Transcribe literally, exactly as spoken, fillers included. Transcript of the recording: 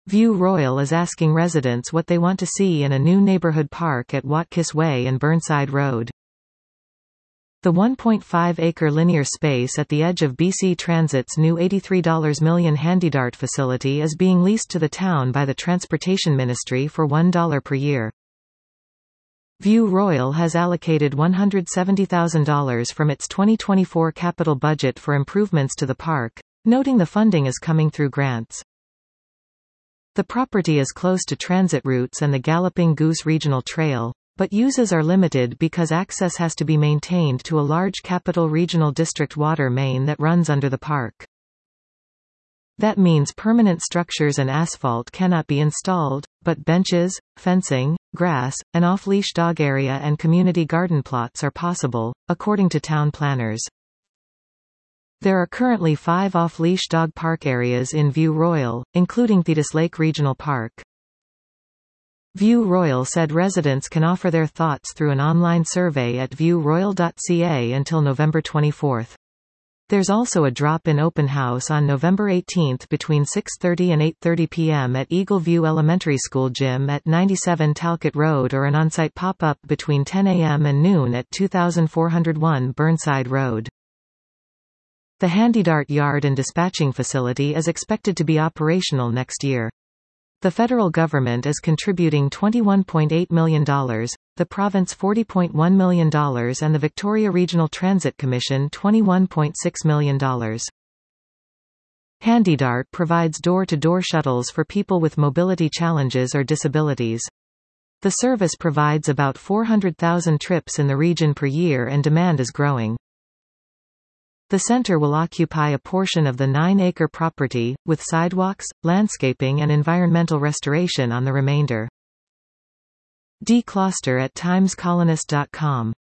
View Royal is asking residents what they want to see in a new neighborhood park at Watkiss Way and Burnside Road. The one point five acre linear space at the edge of B C Transit's new eighty-three million dollars HandyDART facility is being leased to the town by the Transportation Ministry for one dollar per year. View Royal has allocated one hundred seventy thousand dollars from its twenty twenty-four capital budget for improvements to the park, noting the funding is coming through grants. The property is close to transit routes and the Galloping Goose Regional Trail, but uses are limited because access has to be maintained to a large Capital Regional District water main that runs under the park. That means permanent structures and asphalt cannot be installed, but benches, fencing, grass, an off-leash dog area and community garden plots are possible, according to town planners. There are currently five off-leash dog park areas in View Royal, including Thetis Lake Regional Park. View Royal said residents can offer their thoughts through an online survey at view royal dot c a until November twenty-fourth. There's also a drop-in open house on November eighteenth between six thirty and eight thirty p m at Eagle View Elementary School Gym at ninety-seven Talcott Road, or an on-site pop-up between ten a m and noon at two thousand four hundred one Burnside Road. The HandyDART yard and dispatching facility is expected to be operational next year. The federal government is contributing twenty-one point eight million dollars, the province forty point one million dollars and the Victoria Regional Transit Commission twenty-one point six million dollars. HandyDART provides door-to-door shuttles for people with mobility challenges or disabilities. The service provides about four hundred thousand trips in the region per year and demand is growing. The center will occupy a portion of the nine acre property, with sidewalks, landscaping and environmental restoration on the remainder. D. Closter at times colonist dot com